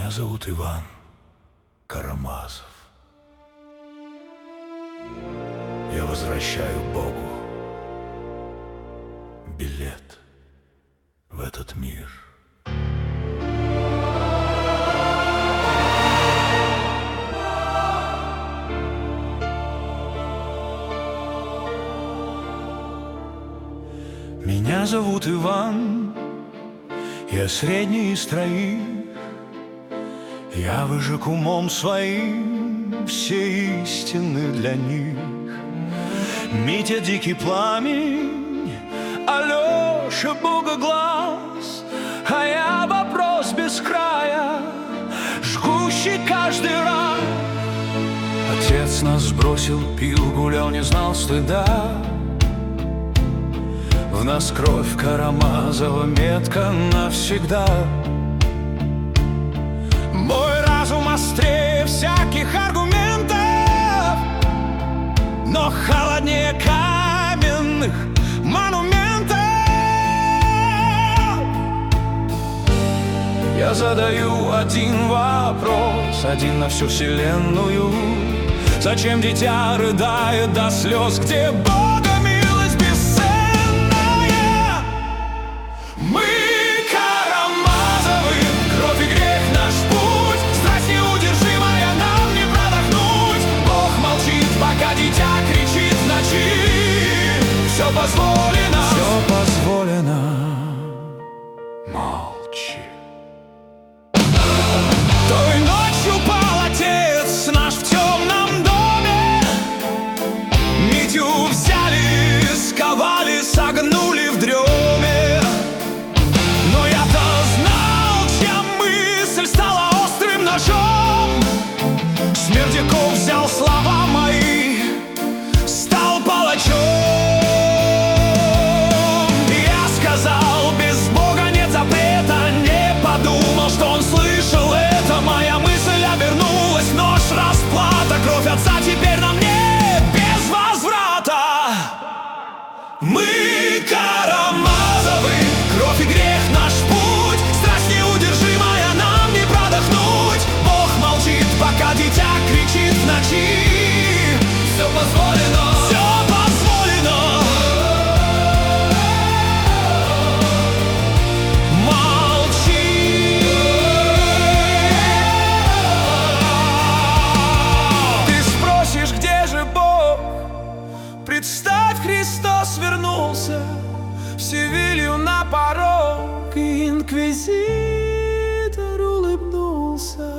Меня зовут Иван Карамазов. Я возвращаю Богу билет в этот мир. Меня зовут Иван, я средний из троих. Я выжег умом своим все истины для них. Митя дикий пламень, Алеша богоглаз, а я вопрос без края, жгущий каждый раз. Отец нас сбросил, пил, гулял, не знал стыда. В нас кровь Карамазова, метка навсегда. Мой разум острее всяких аргументов, но холоднее каменных монументов. Я задаю один вопрос, один на всю вселенную: зачем дитя рыдает до слез, где Бога милость бесценная? Мы Карамазовы, кровь и грех наш путь, страсть неудержимая, нам не продохнуть. Бог молчит, пока дитя кричит в ночи. Все позволено, все позволено. Молчи. Той ночью пал отец наш в темном доме. Митю взяли, сковали, согнули в дреме. Но я-то знал, чья мысль стала острым ножом. Смердяков взял слова мои, стал палачом. Я сказал, без Бога нет запрета, не подумал, что он слышал это. Моя мысль обернулась, нож, расплата, кровь отца теперь на мне без возврата. Мы Карамазовы, кровь и грех наш путь, страсть неудержимая, нам не продохнуть. Бог молчит, пока дитя кричит в ночи. Все позволено, все позволено. Молчи. Ты спросишь, где же Бог? Представь, Христос вернулся в Севилью на порог, и инквизитор улыбнулся.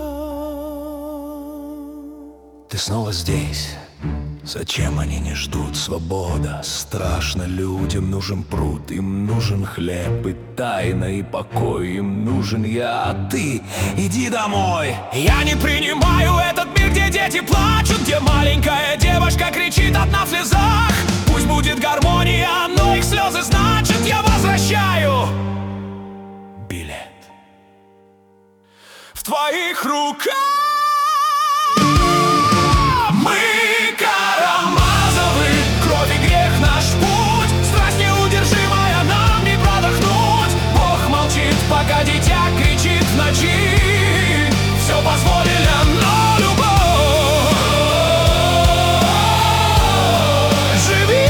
Ты снова здесь. Зачем они не ждут? Свобода страшно людям, нужен пруд, им нужен хлеб и тайна, и покой, им нужен я, а ты иди домой. Я не принимаю этот мир, где дети плачут, где маленькая девочка кричит одна в слезах. Пусть будет гармония, но их слезы значит, я возвращаю билет в твоих руках. Мы Карамазовы, кровь и грех наш путь, страсть неудержимая, нам не продохнуть. Бог молчит, пока дитя кричит в ночи. Все позволено, но любовь живи.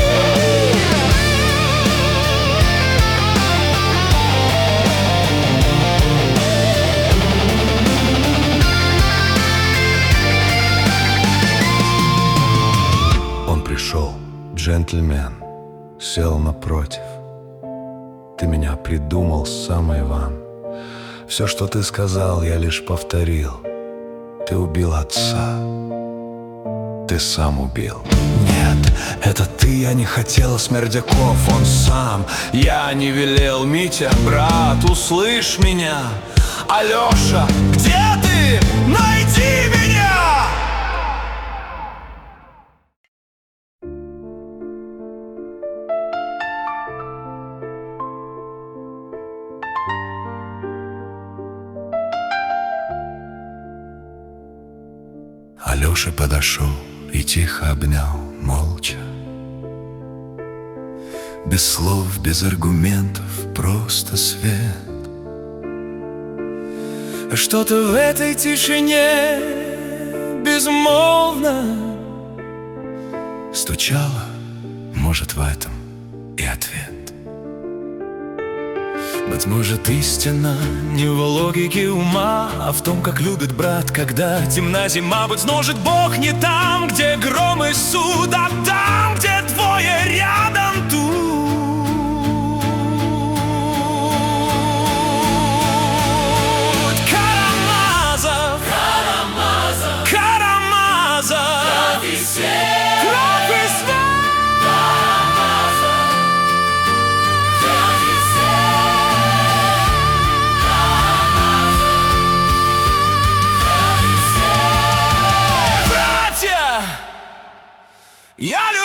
Пришел джентльмен, сел напротив. Ты меня придумал сам, Иван. Все, что ты сказал, я лишь повторил. Ты убил отца. Ты сам убил. Нет, это ты, я не хотел, Смердяков, он сам. Я не велел, Митя, брат, услышь меня. Алеша, где ты? Найди меня! Алеша подошел и тихо обнял, молча. Без слов, без аргументов, просто свет. Что-то в этой тишине безмолвно стучало, может, в этом и ответ. Быть может, истина не в логике ума, а в том, как любит брат, когда темна зима. Быть может, Бог не там, где гром и суд, а там, где двое рядом тут. Карамазов, Карамазов, кровь и свет, кровь и свет. Я люблю